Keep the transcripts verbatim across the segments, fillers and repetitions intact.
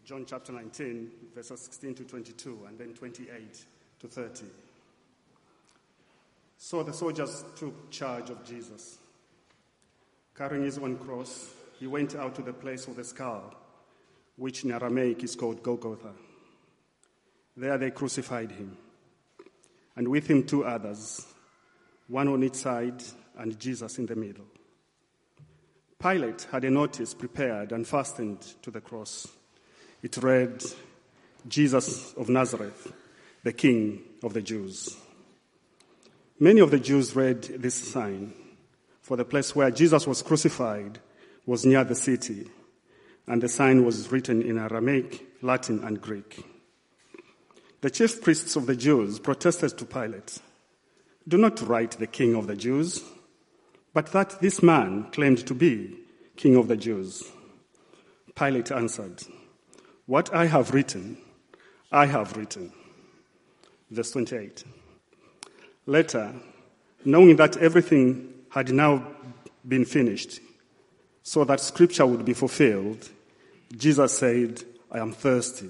John chapter nineteen, verses sixteen to twenty-two, and then twenty-eight to thirty. So the soldiers took charge of Jesus. Carrying his own cross, he went out to the place of the skull, which in Aramaic is called Golgotha. There they crucified him, and with him two others, one on each side and Jesus in the middle. Pilate had a notice prepared and fastened to the cross. It read, "Jesus of Nazareth, the King of the Jews." Many of the Jews read this sign, for the place where Jesus was crucified was near the city, and the sign was written in Aramaic, Latin, and Greek. The chief priests of the Jews protested to Pilate, "Do not write the King of the Jews, but that this man claimed to be King of the Jews." Pilate answered, "What I have written, I have written." Verse twenty-eight. Later, knowing that everything had now been finished, so that scripture would be fulfilled, Jesus said, "I am thirsty."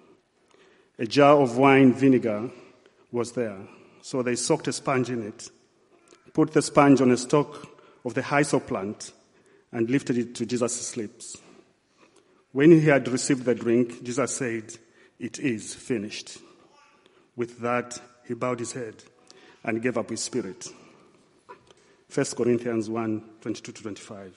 A jar of wine vinegar was there, so they soaked a sponge in it, put the sponge on a stalk of the hyssop plant, and lifted it to Jesus' lips. When he had received the drink, Jesus said, "It is finished." With that, he bowed his head and gave up his spirit. First Corinthians one, twenty-two to twenty-five.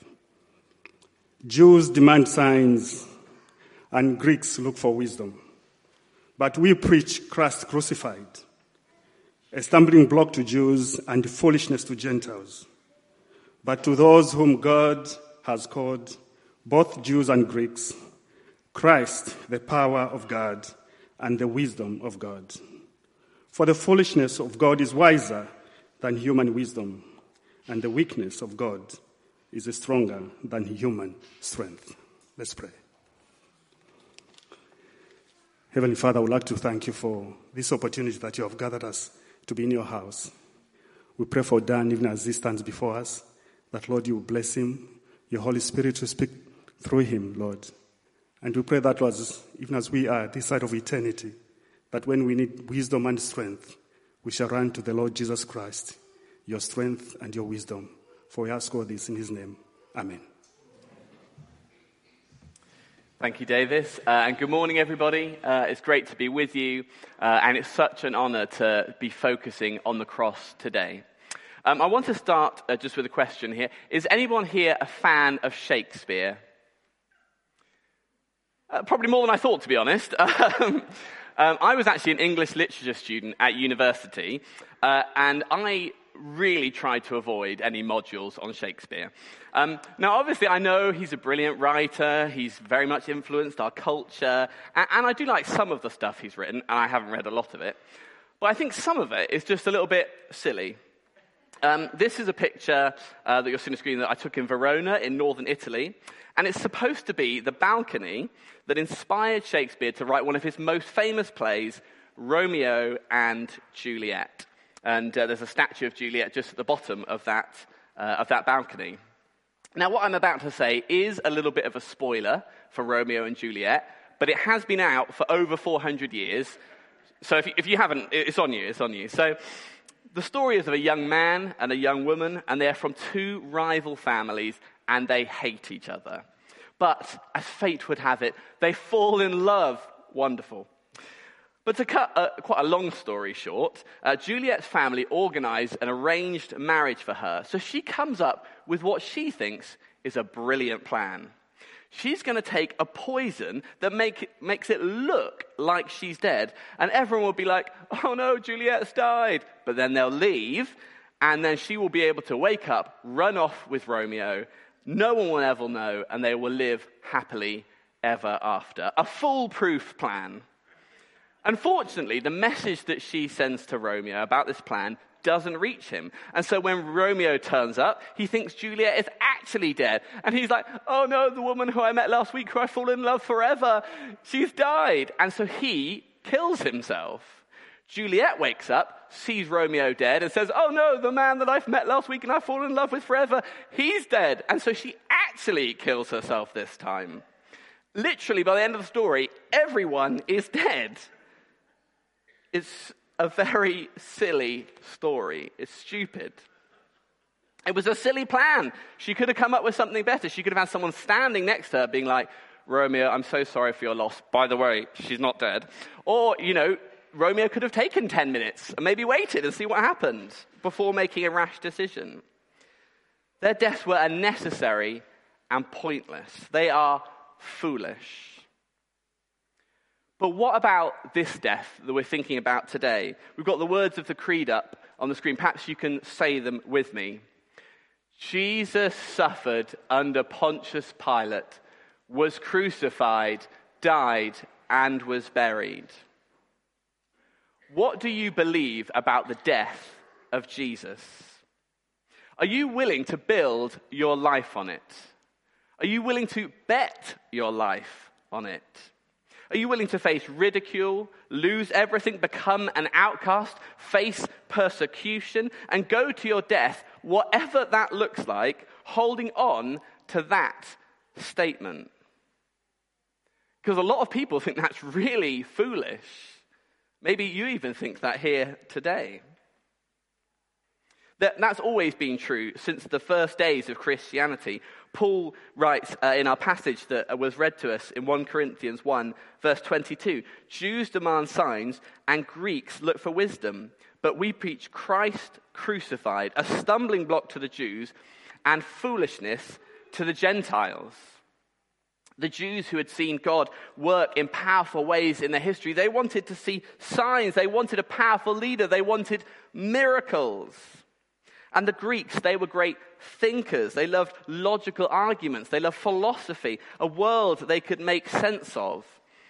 Jews demand signs, and Greeks look for wisdom. But we preach Christ crucified, a stumbling block to Jews and foolishness to Gentiles. But to those whom God has called, both Jews and Greeks, Christ, the power of God and the wisdom of God. For the foolishness of God is wiser than human wisdom, and the weakness of God is stronger than human strength. Let's pray. Heavenly Father, I would like to thank you for this opportunity that you have gathered us to be in your house. We pray for Dan, even as he stands before us, that, Lord, you will bless him, your Holy Spirit to speak through him, Lord. And we pray that, Lord, even as we are this side of eternity, that when we need wisdom and strength, we shall run to the Lord Jesus Christ, your strength and your wisdom. For we ask all this in his name. Amen. Thank you, Davis. Uh, and good morning, everybody. Uh, it's great to be with you. Uh, and it's such an honor to be focusing on the cross today. Um, I want to start uh, just with a question here. Is anyone here a fan of Shakespeare? Uh, probably more than I thought, to be honest. um, um, I was actually an English literature student at university, uh, and I really tried to avoid any modules on Shakespeare. Um, now, obviously, I know he's a brilliant writer. He's very much influenced our culture, and, and I do like some of the stuff he's written, and I haven't read a lot of it. But I think some of it is just a little bit silly. Um, this is a picture uh, that you'll see on the screen that I took in Verona in northern Italy, and it's supposed to be the balcony that inspired Shakespeare to write one of his most famous plays, Romeo and Juliet. And uh, there's a statue of Juliet just at the bottom of that uh, of that balcony. Now, what I'm about to say is a little bit of a spoiler for Romeo and Juliet, but it has been out for over four hundred years. So if you, if you haven't, it's on you, it's on you. So the story is of a young man and a young woman, and they're from two rival families, and they hate each other. But as fate would have it, they fall in love. Wonderful. But to cut a, quite a long story short, uh, Juliet's family organized an arranged marriage for her. So she comes up with what she thinks is a brilliant plan. She's going to take a poison that make it, makes it look like she's dead. And everyone will be like, "Oh no, Juliet's died." But then they'll leave, and then she will be able to wake up, run off with Romeo. No one will ever know, and they will live happily ever after. A foolproof plan. Unfortunately, the message that she sends to Romeo about this plan doesn't reach him. And so when Romeo turns up, he thinks Juliet is actually dead. And he's like, "Oh no, the woman who I met last week, who I fall in love forever, she's died." And so he kills himself. Juliet wakes up, sees Romeo dead, and says, "Oh no, the man that I've met last week and I've fallen in love with forever, he's dead." And so she actually kills herself this time. literally by the end of the story, everyone is dead. It's a very silly story. It's stupid. It was a silly plan. She could have come up with something better. She could have had someone standing next to her being like, Romeo, I'm so sorry for your loss. By the way, she's not dead. Or, you know, Romeo could have taken ten minutes and maybe waited and see what happened before making a rash decision. Their deaths were unnecessary and pointless. They are foolish. But what about this death that we're thinking about today? We've got the words of the creed up on the screen. Perhaps you can say them with me. Jesus suffered under Pontius Pilate, was crucified, died, and was buried. What do you believe about the death of Jesus? Are you willing to build your life on it? Are you willing to bet your life on it? Are you willing to face ridicule, lose everything, become an outcast, face persecution, and go to your death, whatever that looks like, holding on to that statement? Because a lot of people think that's really foolish. Maybe you even think that here today. That, that's always been true since the first days of Christianity. Paul writes uh, in our passage that was read to us in First Corinthians one, verse twenty-two, Jews demand signs and Greeks look for wisdom, but we preach Christ crucified, a stumbling block to the Jews and foolishness to the Gentiles. The Jews who had seen God work in powerful ways in their history, they wanted to see signs, they wanted a powerful leader, they wanted miracles. And the Greeks, they were great thinkers. They loved logical arguments. They loved philosophy, a world they could make sense of.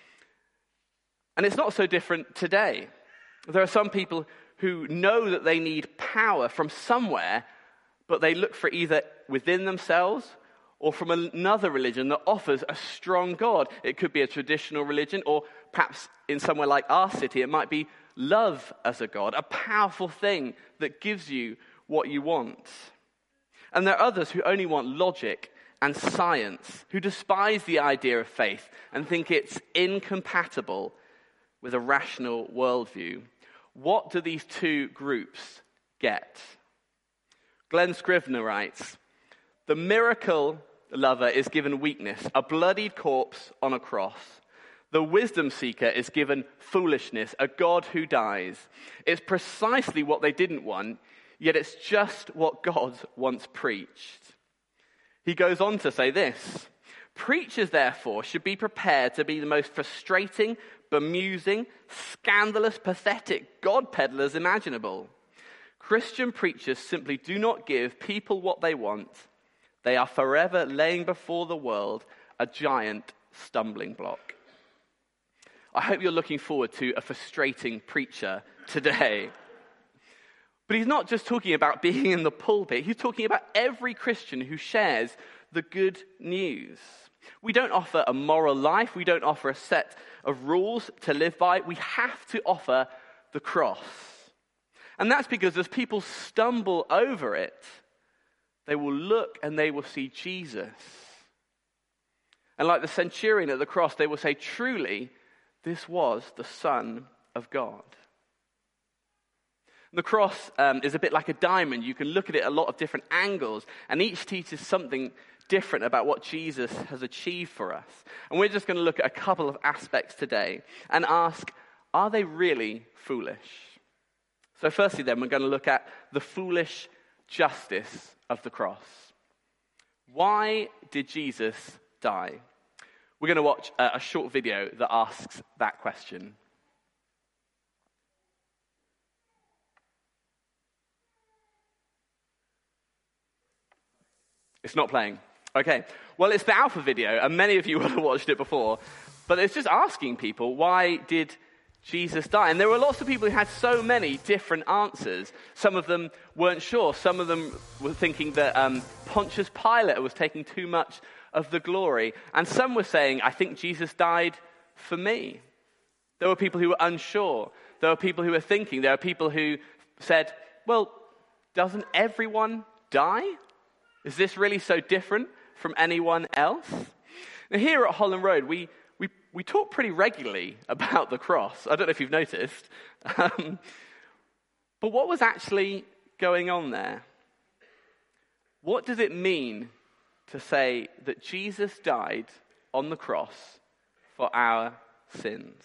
And it's not so different today. There are some people who know that they need power from somewhere, but they look for either within themselves or from another religion that offers a strong God. It could be a traditional religion, or perhaps in somewhere like our city, it might be love as a God, a powerful thing that gives you what you want. And there are others who only want logic and science, who despise the idea of faith and think it's incompatible with a rational worldview. What do these two groups get? Glenn Scrivener writes, the miracle lover is given weakness, a bloodied corpse on a cross. The wisdom seeker is given foolishness, a God who dies. It's precisely what they didn't want, yet it's just what God once preached. He goes on to say this, preachers therefore should be prepared to be the most frustrating, bemusing, scandalous, pathetic God peddlers imaginable. Christian preachers simply do not give people what they want. They are forever laying before the world a giant stumbling block. I hope you're looking forward to a frustrating preacher today. But he's not just talking about being in the pulpit. He's talking about every Christian who shares the good news. We don't offer a moral life. We don't offer a set of rules to live by. We have to offer the cross. And that's because as people stumble over it, they will look and they will see Jesus. And like the centurion at the cross, they will say, truly, this was the Son of God. The cross um, is a bit like a diamond. You can look at it a lot of different angles, and each teaches something different about what Jesus has achieved for us. And we're just going to look at a couple of aspects today and ask, are they really foolish? So firstly then, we're going to look at the foolish justice of the cross. Why did Jesus die? We're going to watch a, a short video that asks that question. It's not playing. Okay. Well, it's the Alpha video, and many of you will have watched it before. But it's just asking people, why did Jesus die? And there were lots of people who had so many different answers. Some of them weren't sure. Some of them were thinking that um, Pontius Pilate was taking too much of the glory. And some were saying, I think Jesus died for me. There were people who were unsure. There were people who were thinking. There were people who said, well, doesn't everyone die? Is this really so different from anyone else? Now, here at Holland Road, we, we, we talk pretty regularly about the cross. I don't know if you've noticed. Um, but what was actually going on there? What does it mean to say that Jesus died on the cross for our sins?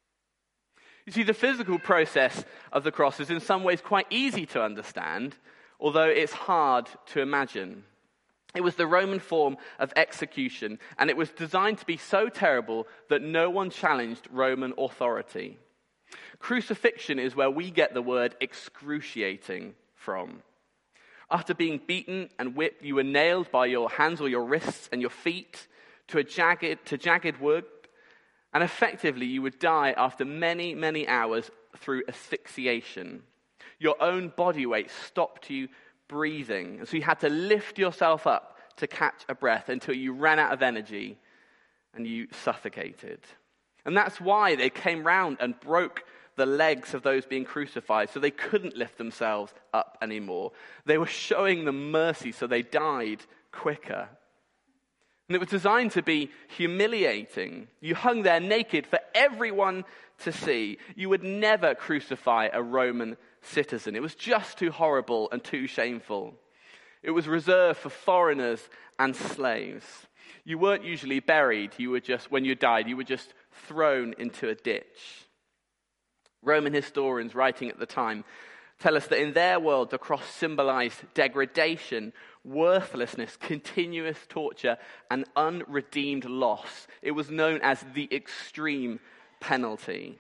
You see, the physical process of the cross is in some ways quite easy to understand, although it's hard to imagine. It was the Roman form of execution, and it was designed to be so terrible that no one challenged Roman authority. Crucifixion is where we get the word excruciating from. After being beaten and whipped, you were nailed by your hands or your wrists and your feet to a jagged, to jagged wood, and effectively you would die after many, many hours through asphyxiation. Your own body weight stopped you breathing, so you had to lift yourself up to catch a breath until you ran out of energy and you suffocated. And that's why they came round and broke the legs of those being crucified, so they couldn't lift themselves up anymore. They were showing them mercy, so they died quicker. And it was designed to be humiliating. You hung there naked for everyone to see. You would never crucify a Roman citizen. It was just too horrible and too shameful. It was reserved for foreigners and slaves. You weren't usually buried. You were just, when you died, you were just thrown into a ditch. Roman historians writing at the time tell us that in their world, the cross symbolized degradation, worthlessness, continuous torture, and unredeemed loss. It was known as the extreme penalty.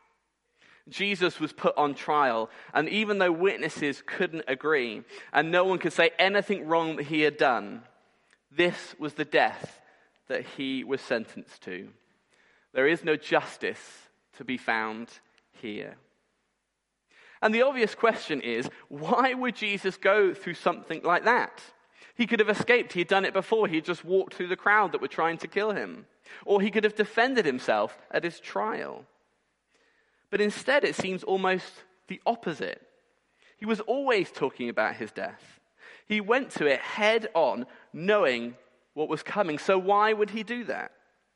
Jesus was put on trial, and even though witnesses couldn't agree, and no one could say anything wrong that he had done, this was the death that he was sentenced to. There is no justice to be found here. And the obvious question is, why would Jesus go through something like that? He could have escaped. He'd done it before. He just walked through the crowd that were trying to kill him. Or he could have defended himself at his trial. But instead, it seems almost the opposite. He was always talking about his death. He went to it head on, knowing what was coming. So why would he do that?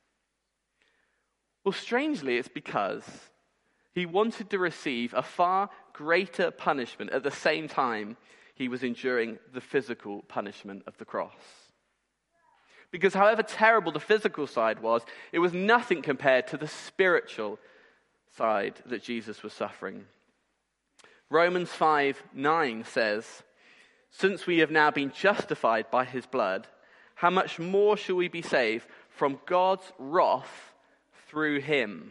Well, strangely, it's because he wanted to receive a far greater punishment at the same time he was enduring the physical punishment of the cross. Because however terrible the physical side was, it was nothing compared to the spiritual side that Jesus was suffering. Romans five nine says, "Since we have now been justified by his blood, how much more shall we be saved from God's wrath through him?"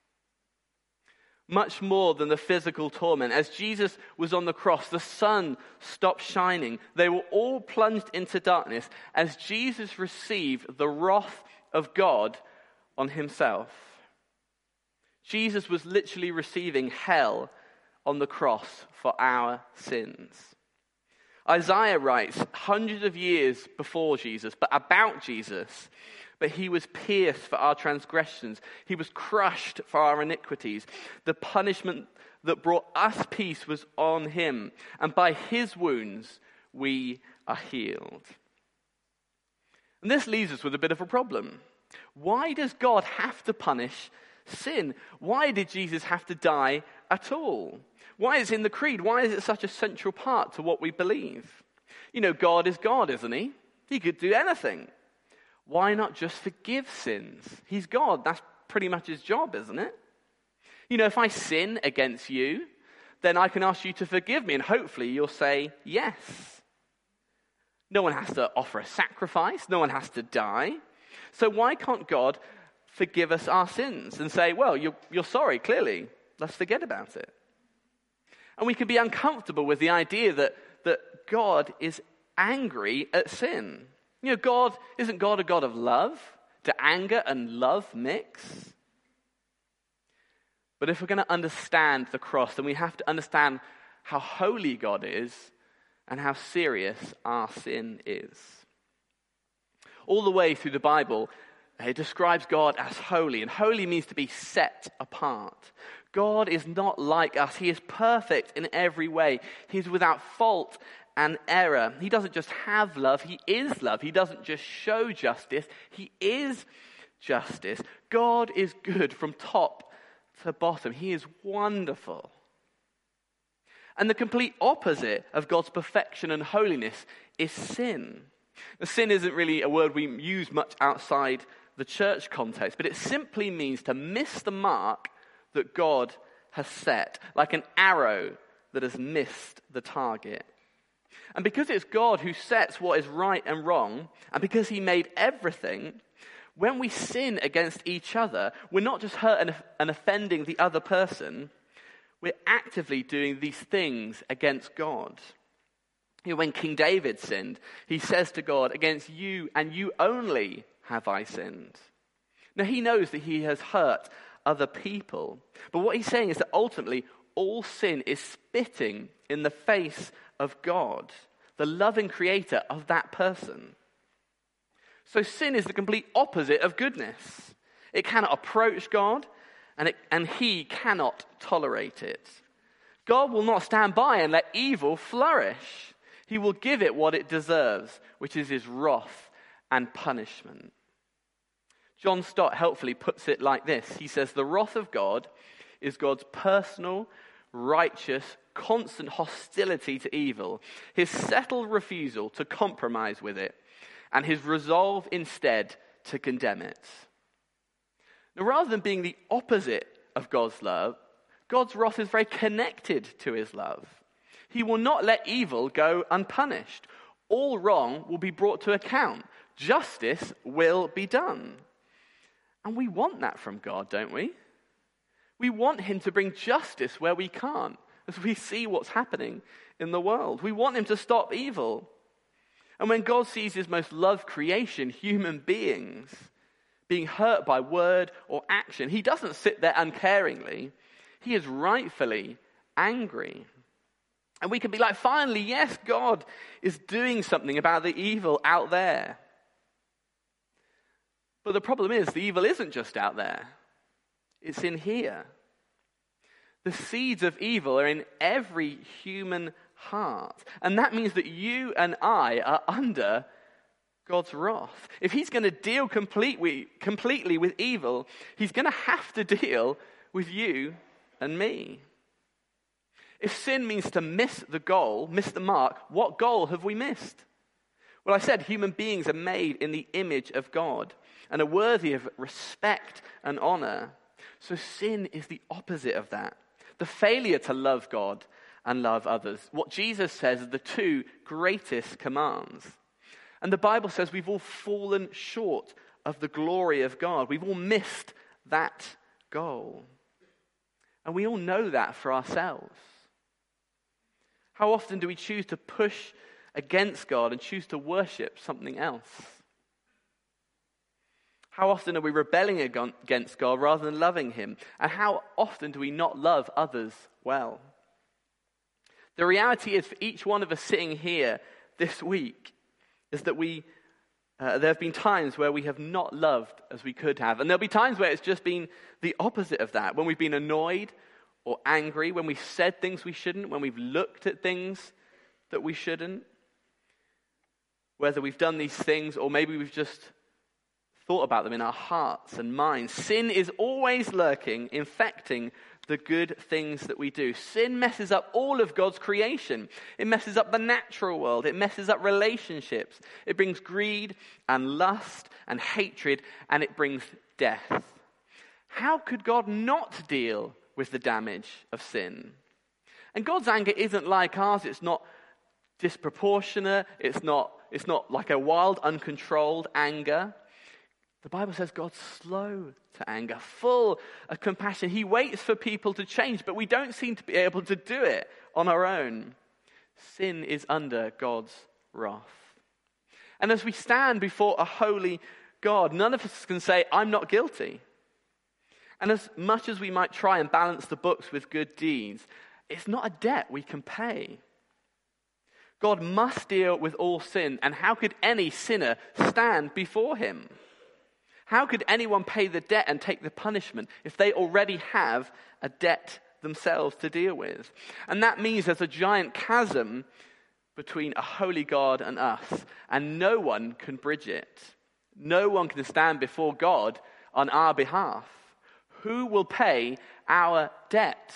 Much more than the physical torment. As Jesus was on the cross, the sun stopped shining. They were all plunged into darkness as Jesus received the wrath of God on himself. Jesus was literally receiving hell on the cross for our sins. Isaiah writes hundreds of years before Jesus, but about Jesus, but he was pierced for our transgressions. He was crushed for our iniquities. The punishment that brought us peace was on him, and by his wounds we are healed. And this leaves us with a bit of a problem. Why does God have to punish sin? Why did Jesus have to die at all? Why is it in the creed? Why is it such a central part to what we believe? You know, God is God, isn't he? He could do anything. Why not just forgive sins? He's God. That's pretty much his job, isn't it? You know, if I sin against you, then I can ask you to forgive me, and hopefully you'll say yes. No one has to offer a sacrifice. No one has to die. So why can't God forgive us our sins and say, well, you're, you're sorry, clearly. Let's forget about it. And we can be uncomfortable with the idea that, that God is angry at sin. You know, God, isn't God a God of love? Do anger and love mix? But if we're going to understand the cross, then we have to understand how holy God is and how serious our sin is. All the way through the Bible, it describes God as holy, and holy means to be set apart. God is not like us. He is perfect in every way. He is without fault and error. He doesn't just have love, he is love. He doesn't just show justice, he is justice. God is good from top to bottom. He is wonderful. And the complete opposite of God's perfection and holiness is sin. Now, sin isn't really a word we use much outside the church context, but it simply means to miss the mark that God has set, like an arrow that has missed the target. And because it's God who sets what is right and wrong, and because he made everything, when we sin against each other, we're not just hurt and offending the other person, we're actively doing these things against God. You know, when King David sinned, he says to God, "Against you and you only have I sinned." Now he knows that he has hurt other people, but what he's saying is that ultimately all sin is spitting in the face of God, the loving creator of that person. So sin is the complete opposite of goodness. It cannot approach God, and, it, and he cannot tolerate it. God will not stand by and let evil flourish. He will give it what it deserves, which is his wrath and punishment. John Stott helpfully puts it like this. He says, the wrath of God is God's personal, righteous, constant hostility to evil, his settled refusal to compromise with it, and his resolve instead to condemn it. Now, rather than being the opposite of God's love, God's wrath is very connected to his love. He will not let evil go unpunished. All wrong will be brought to account. Justice will be done. And we want that from God, don't we? We want him to bring justice where we can't, as we see what's happening in the world. We want him to stop evil. And when God sees his most loved creation, human beings, being hurt by word or action, he doesn't sit there uncaringly. He is rightfully angry. And we can be like, finally, yes, God is doing something about the evil out there. But the problem is, the evil isn't just out there. It's in here. The seeds of evil are in every human heart. And that means that you and I are under God's wrath. If he's going to deal completely, completely with evil, he's going to have to deal with you and me. If sin means to miss the goal, miss the mark, what goal have we missed? Well, I said human beings are made in the image of God and are worthy of respect and honor. So sin is the opposite of that. The failure to love God and love others. What Jesus says are the two greatest commands. And the Bible says we've all fallen short of the glory of God. We've all missed that goal. And we all know that for ourselves. How often do we choose to push against God and choose to worship something else? How often are we rebelling against God rather than loving him? And how often do we not love others well? The reality is, for each one of us sitting here this week, is that we uh, there have been times where we have not loved as we could have. And there'll be times where it's just been the opposite of that. When we've been annoyed or angry, when we've said things we shouldn't, when we've looked at things that we shouldn't. Whether we've done these things or maybe we've just thought about them in our hearts and minds. Sin is always lurking, infecting the good things that we do. Sin messes up all of God's creation. It messes up the natural world. It messes up relationships. It brings greed and lust and hatred, and it brings death. How could God not deal with the damage of sin? And God's anger isn't like ours. It's not disproportionate. It's not, it's not like a wild, uncontrolled anger. The Bible says God's slow to anger, full of compassion. He waits for people to change, but we don't seem to be able to do it on our own. Sin is under God's wrath. And as we stand before a holy God, none of us can say, I'm not guilty. And as much as we might try and balance the books with good deeds, it's not a debt we can pay. God must deal with all sin, and how could any sinner stand before him? How could anyone pay the debt and take the punishment if they already have a debt themselves to deal with? And that means there's a giant chasm between a holy God and us, and no one can bridge it. No one can stand before God on our behalf. Who will pay our debt?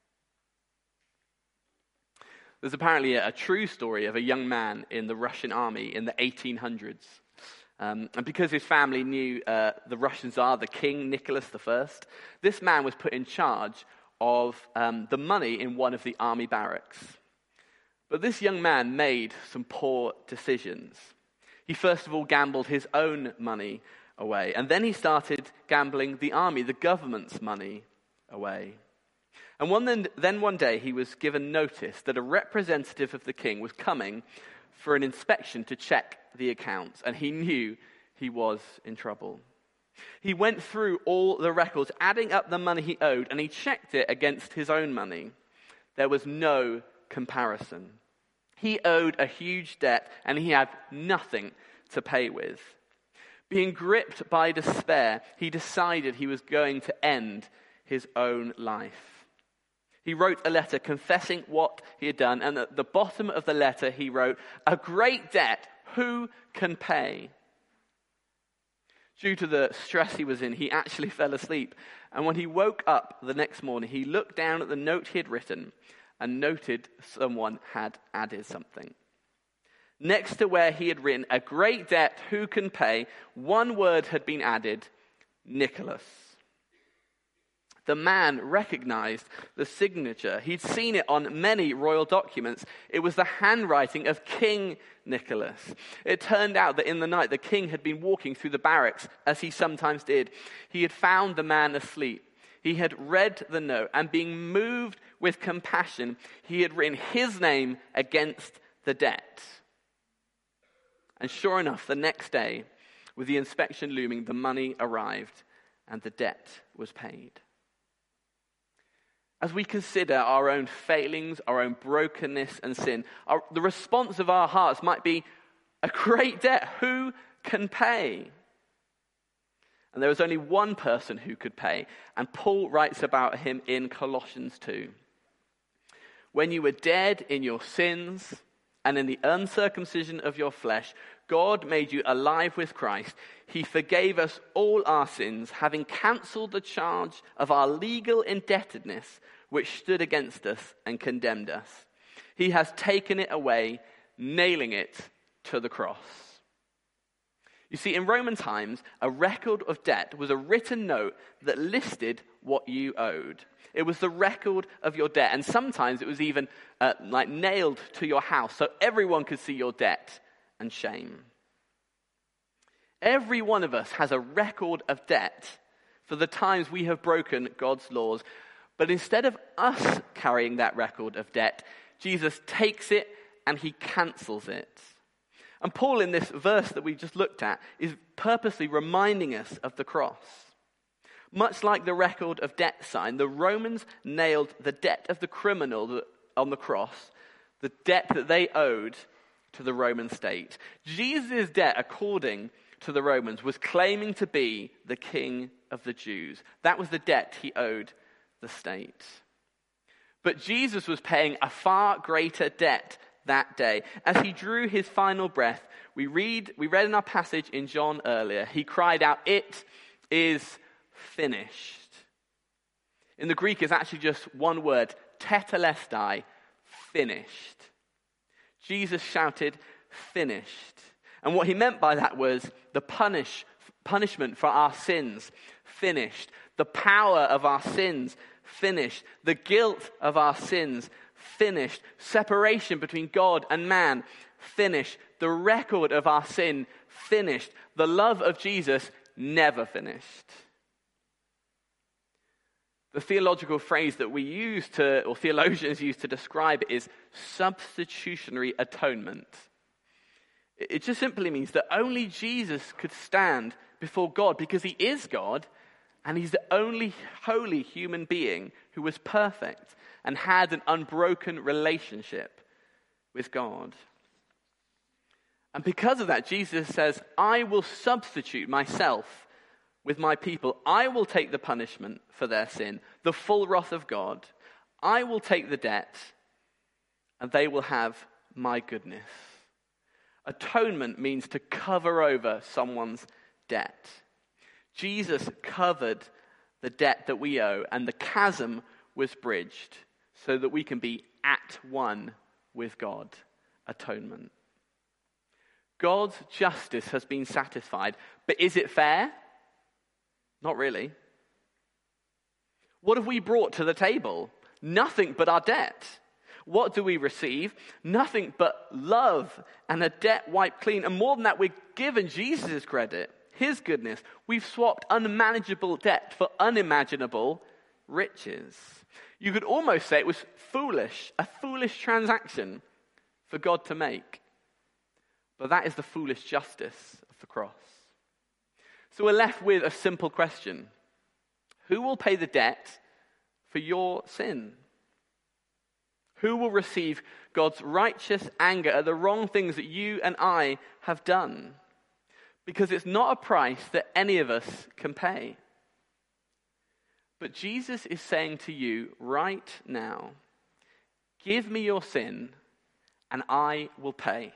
There's apparently a, a true story of a young man in the Russian army in the eighteen hundreds. Um, and because his family knew uh, the Russian Tsar, the King Nicholas the First, this man was put in charge of um, the money in one of the army barracks. But this young man made some poor decisions. He first of all gambled his own money away, and then he started gambling the army, the government's money away. And one then, then one day he was given notice that a representative of the king was coming for an inspection to check the accounts, and he knew he was in trouble. He went through all the records, adding up the money he owed, and he checked it against his own money. There was no comparison. He owed a huge debt, and he had nothing to pay with. Being gripped by despair, he decided he was going to end his own life. He wrote a letter confessing what he had done, and at the bottom of the letter he wrote, "A great debt, who can pay?" Due to the stress he was in, he actually fell asleep. And when he woke up the next morning, he looked down at the note he had written and noted someone had added something. Next to where he had written, "A great debt, who can pay?" one word had been added, "Nicholas." The man recognized the signature. He'd seen it on many royal documents. It was the handwriting of King Nicholas. It turned out that in the night the king had been walking through the barracks, as he sometimes did. He had found the man asleep. He had read the note, and being moved with compassion, he had written his name against the debt. And sure enough, the next day, with the inspection looming, the money arrived and the debt was paid. As we consider our own failings, our own brokenness and sin, our, the response of our hearts might be, a great debt, who can pay? And there was only one person who could pay, and Paul writes about him in Colossians two. When you were dead in your sins and in the uncircumcision of your flesh, God made you alive with Christ. He forgave us all our sins, having cancelled the charge of our legal indebtedness, which stood against us and condemned us. He has taken it away, nailing it to the cross. You see, in Roman times, a record of debt was a written note that listed what you owed. It was the record of your debt, and sometimes it was even uh, like nailed to your house, so everyone could see your debt and shame. Every one of us has a record of debt for the times we have broken God's laws. But instead of us carrying that record of debt, Jesus takes it and he cancels it. And Paul, in this verse that we just looked at, is purposely reminding us of the cross. Much like the record of debt sign, the Romans nailed the debt of the criminal on the cross, the debt that they owed to the Roman state. Jesus' debt, according to the Romans, was claiming to be the king of the Jews. That was the debt he owed the state. But Jesus was paying a far greater debt that day. As he drew his final breath, we read, we read in our passage in John earlier, he cried out, "It is finished." In the Greek, it's actually just one word, tetelestai, finished. Jesus shouted, "Finished." And what he meant by that was the punish, punishment for our sins, finished. The power of our sins, finished. The guilt of our sins, finished. Separation between God and man, finished. The record of our sin, finished. The love of Jesus, never finished. The theological phrase that we use to, or theologians use to describe it is substitutionary atonement. It just simply means that only Jesus could stand before God because he is God, and he's the only holy human being who was perfect and had an unbroken relationship with God. And because of that, Jesus says, "I will substitute myself with my people. I will take the punishment for their sin, the full wrath of God. I will take the debt, and they will have my goodness. Atonement means to cover over someone's debt. Jesus covered the debt that we owe, and the chasm was bridged so that we can be at one with God. Atonement. God's justice has been satisfied, but is it fair? Not really. What have we brought to the table? Nothing but our debt. What do we receive? Nothing but love and a debt wiped clean. And more than that, we're given Jesus' credit, his goodness. We've swapped unmanageable debt for unimaginable riches. You could almost say it was foolish, a foolish transaction for God to make. But that is the foolish justice of the cross. So we're left with a simple question. Who will pay the debt for your sin? Who will receive God's righteous anger at the wrong things that you and I have done? Because it's not a price that any of us can pay. But Jesus is saying to you right now, give me your sin and I will pay.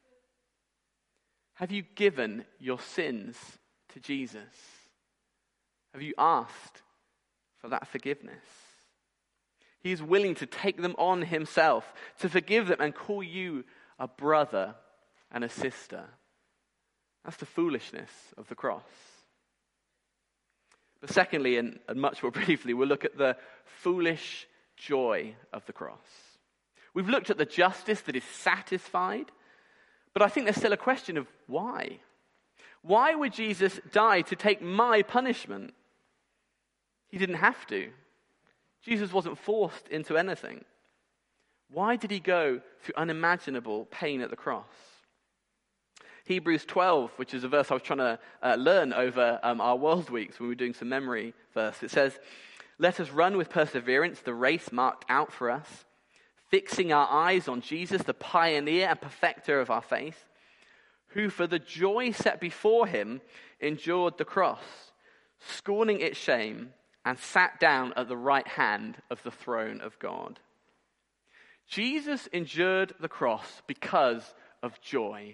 Have you given your sins to Jesus? Have you asked for that forgiveness? He is willing to take them on himself, to forgive them and call you a brother and a sister. That's the foolishness of the cross. But secondly, and, and much more briefly, we'll look at the foolish joy of the cross. We've looked at the justice that is satisfied, but I think there's still a question of why. Why would Jesus die to take my punishment? He didn't have to. Jesus wasn't forced into anything. Why did he go through unimaginable pain at the cross? Hebrews twelve, which is a verse I was trying to uh, learn over um, our World Weeks when we were doing some memory verse. It says, let us run with perseverance the race marked out for us, fixing our eyes on Jesus, the pioneer and perfecter of our faith, who for the joy set before him endured the cross, scorning its shame, and sat down at the right hand of the throne of God. Jesus endured the cross because of joy.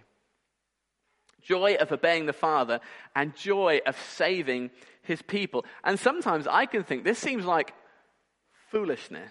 Joy of obeying the Father and joy of saving his people. And sometimes I can think this seems like foolishness.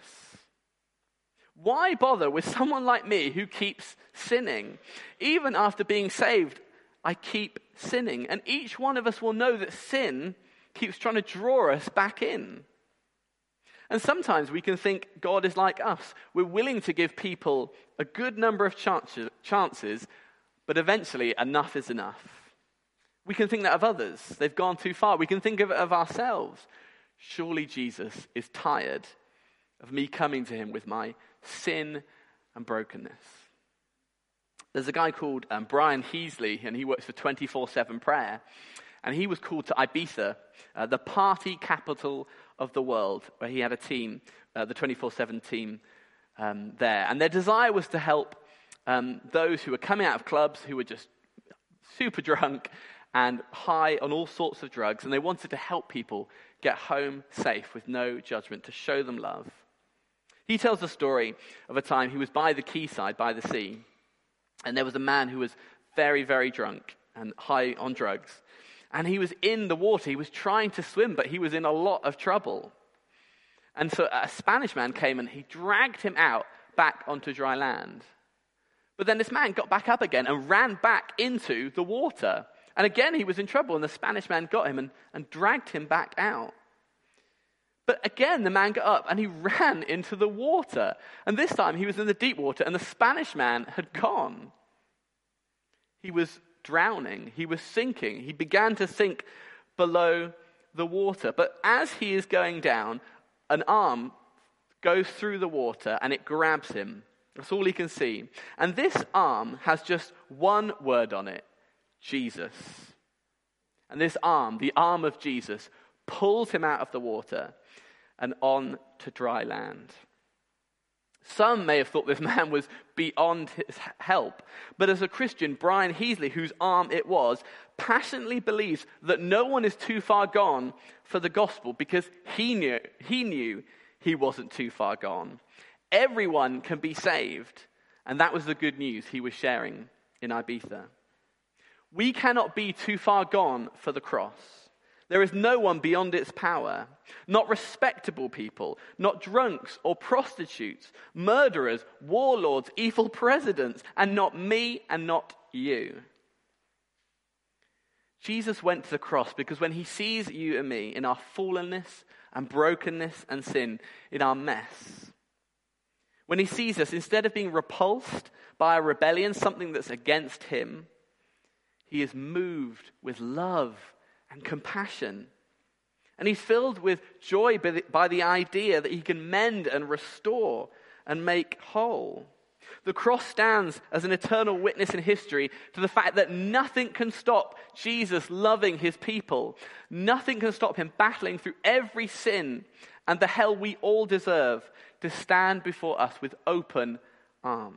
Why bother with someone like me who keeps sinning? Even after being saved, I keep sinning. And each one of us will know that sin keeps trying to draw us back in. And sometimes we can think God is like us. We're willing to give people a good number of chances, but eventually enough is enough. We can think that of others. They've gone too far. We can think of it of ourselves. Surely Jesus is tired of me coming to him with my sin and brokenness. There's a guy called um, Brian Heasley, and he works for twenty-four seven Prayer. And he was called to Ibiza, uh, the party capital of the world, where he had a team, uh, the twenty-four seven team um, there. And their desire was to help um, those who were coming out of clubs, who were just super drunk and high on all sorts of drugs. And they wanted to help people get home safe with no judgment, to show them love. He tells the story of a time he was by the quayside, by the sea. And there was a man who was very, very drunk and high on drugs. And he was in the water. He was trying to swim, but he was in a lot of trouble. And so a Spanish man came and he dragged him out back onto dry land. But then this man got back up again and ran back into the water. And again he was in trouble, and the Spanish man got him and, and dragged him back out. But again the man got up and he ran into the water. And this time he was in the deep water and the Spanish man had gone. He was drowning. He was sinking. He began to sink below the water. But as he is going down, an arm goes through the water and it grabs him. That's all he can see. And this arm has just one word on it: Jesus. And this arm, the arm of Jesus, pulls him out of the water and on to dry land. Some may have thought this man was beyond his help. But as a Christian, Brian Heasley, whose arm it was, passionately believes that no one is too far gone for the gospel, because he knew he knew he wasn't too far gone. Everyone can be saved, And that was the good news he was sharing in Ibiza. We cannot be too far gone for the cross. There is no one beyond its power. Not respectable people, not drunks or prostitutes, murderers, warlords, evil presidents, and not me and not you. Jesus went to the cross because when he sees you and me in our fallenness and brokenness and sin, in our mess, when he sees us, instead of being repulsed by a rebellion, something that's against him, he is moved with love and compassion. And he's filled with joy by the, by the idea that he can mend and restore and make whole. The cross stands as an eternal witness in history to the fact that nothing can stop Jesus loving his people. Nothing can stop him battling through every sin and the hell we all deserve to stand before us with open arms.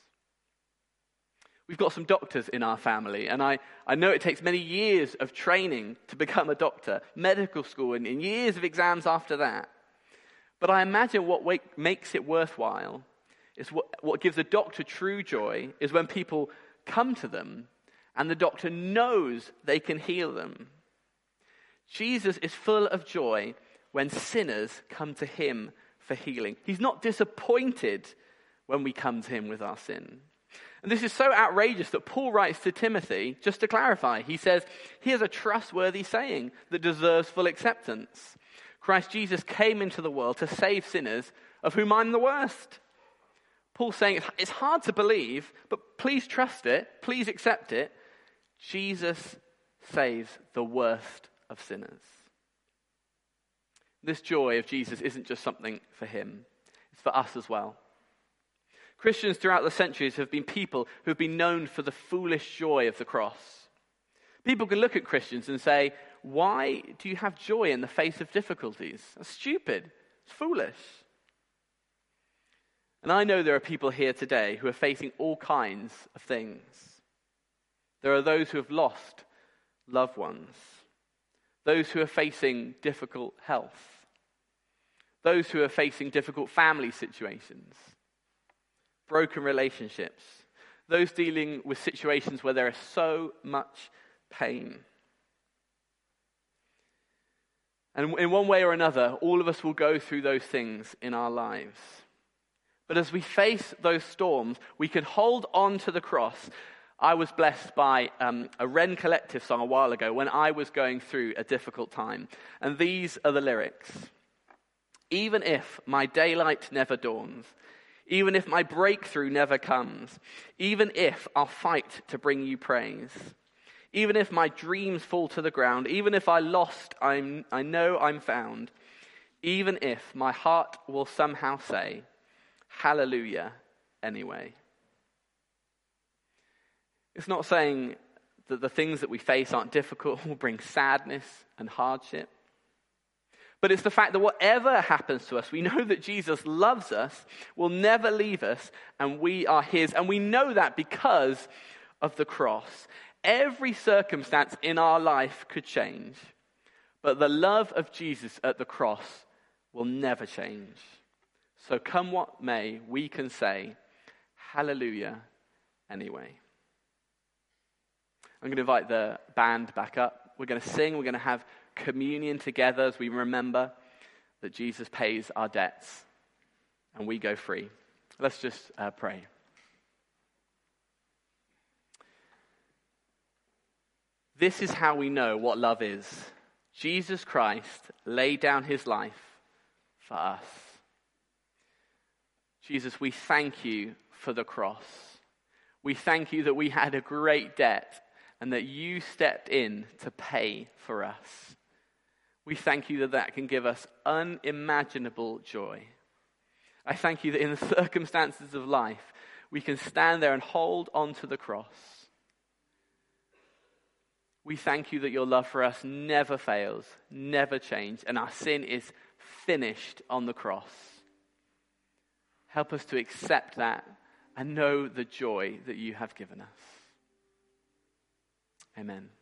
We've got some doctors in our family, and I, I know it takes many years of training to become a doctor, medical school, and, and years of exams after that. But I imagine what wake, makes it worthwhile is what, what gives a doctor true joy is when people come to them and the doctor knows they can heal them. Jesus is full of joy when sinners come to him for healing. He's not disappointed when we come to him with our sin. And this is so outrageous that Paul writes to Timothy, just to clarify, he says, here's a trustworthy saying that deserves full acceptance. Christ Jesus came into the world to save sinners, of whom I'm the worst. Paul's saying it's hard to believe, but please trust it, please accept it. Jesus saves the worst of sinners. This joy of Jesus isn't just something for him, it's for us as well. Christians throughout the centuries have been people who have been known for the foolish joy of the cross. People can look at Christians and say, why do you have joy in the face of difficulties? That's stupid. It's foolish. And I know there are people here today who are facing all kinds of things. There are those who have lost loved ones, those who are facing difficult health, those who are facing difficult family situations, broken relationships, those dealing with situations where there is so much pain. And in one way or another, all of us will go through those things in our lives. But as we face those storms, we can hold on to the cross. I was blessed by um, a Wren Collective song a while ago when I was going through a difficult time. And these are the lyrics. Even if my daylight never dawns, even if my breakthrough never comes, even if I'll fight to bring you praise, even if my dreams fall to the ground, even if I lost, I'm, I know I'm found, even if my heart will somehow say, hallelujah, anyway. It's not saying that the things that we face aren't difficult, will bring sadness and hardship. But it's the fact that whatever happens to us, we know that Jesus loves us, will never leave us, and we are his. And we know that because of the cross. Every circumstance in our life could change, but the love of Jesus at the cross will never change. So come what may, we can say, hallelujah, anyway. I'm going to invite the band back up. We're going to sing, we're going to have communion together as we remember that Jesus pays our debts and we go free. Let's just uh, pray. This is how we know what love is. Jesus Christ laid down his life for us. Jesus, we thank you for the cross. We thank you that we had a great debt and that you stepped in to pay for us. We thank you that that can give us unimaginable joy. I thank you that in the circumstances of life, we can stand there and hold on to the cross. We thank you that your love for us never fails, never changes, and our sin is finished on the cross. Help us to accept that and know the joy that you have given us. Amen.